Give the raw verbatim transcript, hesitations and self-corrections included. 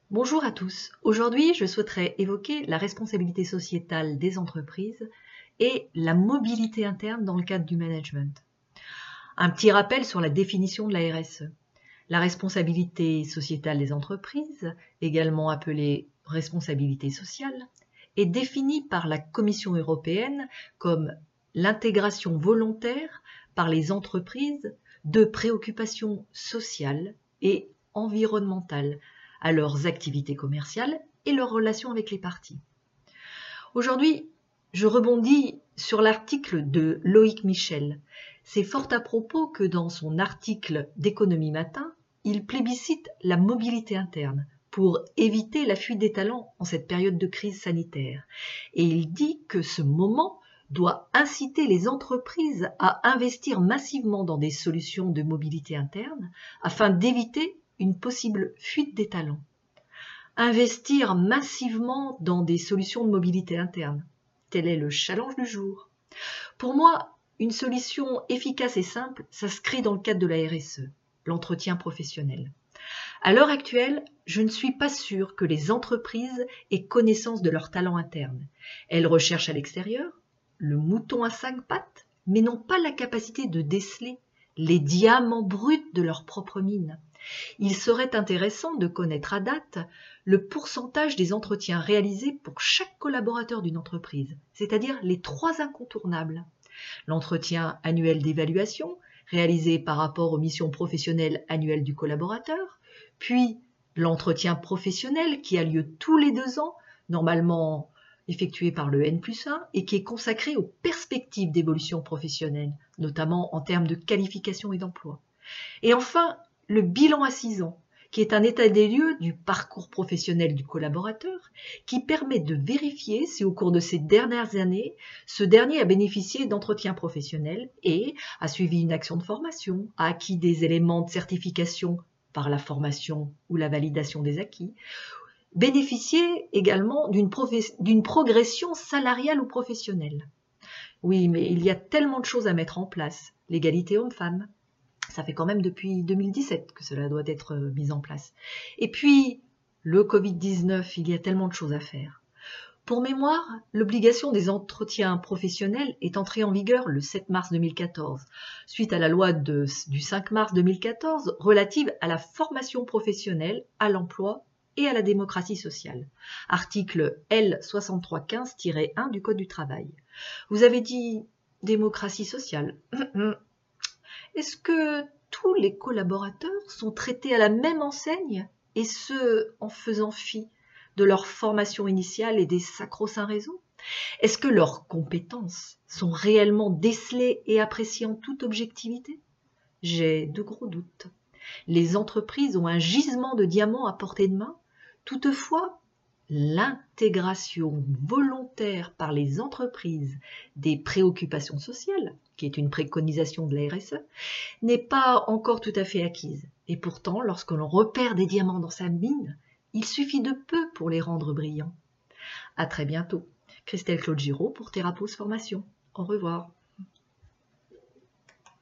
Bonjour à tous. Aujourd'hui, je souhaiterais évoquer la responsabilité sociétale des entreprises et la mobilité interne dans le cadre du management. Un petit rappel sur la définition de la R S E. La responsabilité sociétale des entreprises, également appelée responsabilité sociale, est définie par la Commission européenne comme l'intégration volontaire par les entreprises de préoccupations sociales et environnementales à leurs activités commerciales et leurs relations avec les parties. Aujourd'hui, je rebondis sur l'article de Loïc Michel. C'est fort à propos que dans son article d'Économie Matin, il plébiscite la mobilité interne pour éviter la fuite des talents en cette période de crise sanitaire. Et il dit que ce moment doit inciter les entreprises à investir massivement dans des solutions de mobilité interne afin d'éviter une possible fuite des talents. Investir massivement dans des solutions de mobilité interne. Tel est le challenge du jour. Pour moi, une solution efficace et simple s'inscrit dans le cadre de la R S E, l'entretien professionnel. À l'heure actuelle, je ne suis pas sûre que les entreprises aient connaissance de leurs talents internes. Elles recherchent à l'extérieur le mouton à cinq pattes, mais n'ont pas la capacité de déceler les diamants bruts de leur propre mine. Il serait intéressant de connaître à date le pourcentage des entretiens réalisés pour chaque collaborateur d'une entreprise, c'est-à-dire les trois incontournables. L'entretien annuel d'évaluation, réalisé par rapport aux missions professionnelles annuelles du collaborateur, puis l'entretien professionnel qui a lieu tous les deux ans, normalement effectué par le N plus un, et qui est consacré aux perspectives d'évolution professionnelle, notamment en termes de qualification et d'emploi. Et enfin, le bilan à six ans, qui est un état des lieux du parcours professionnel du collaborateur, qui permet de vérifier si au cours de ces dernières années, ce dernier a bénéficié d'entretiens professionnels et a suivi une action de formation, a acquis des éléments de certification par la formation ou la validation des acquis, bénéficier également d'une, d'une progression salariale ou professionnelle. Oui, mais il y a tellement de choses à mettre en place. L'égalité homme-femme, ça fait quand même depuis deux mille dix-sept que cela doit être mis en place. Et puis, le covid dix-neuf, il y a tellement de choses à faire. Pour mémoire, l'obligation des entretiens professionnels est entrée en vigueur le sept mars deux mille quatorze, suite à la loi de, du cinq mars deux mille quatorze relative à la formation professionnelle, à l'emploi et à la démocratie sociale. Article L soixante-trois quinze tiret un du Code du travail. Vous avez dit démocratie sociale. Est-ce que tous les collaborateurs sont traités à la même enseigne, et ce, en faisant fi de leur formation initiale et des sacro-saints raisons? Est-ce que leurs compétences sont réellement décelées et appréciées en toute objectivité? J'ai de gros doutes. Les entreprises ont un gisement de diamants à portée de main. Toutefois, l'intégration volontaire par les entreprises des préoccupations sociales, qui est une préconisation de la R S E, n'est pas encore tout à fait acquise. Et pourtant, lorsque l'on repère des diamants dans sa mine, il suffit de peu pour les rendre brillants. À très bientôt. Christelle Claude Giraud pour Thérapause Formation. Au revoir.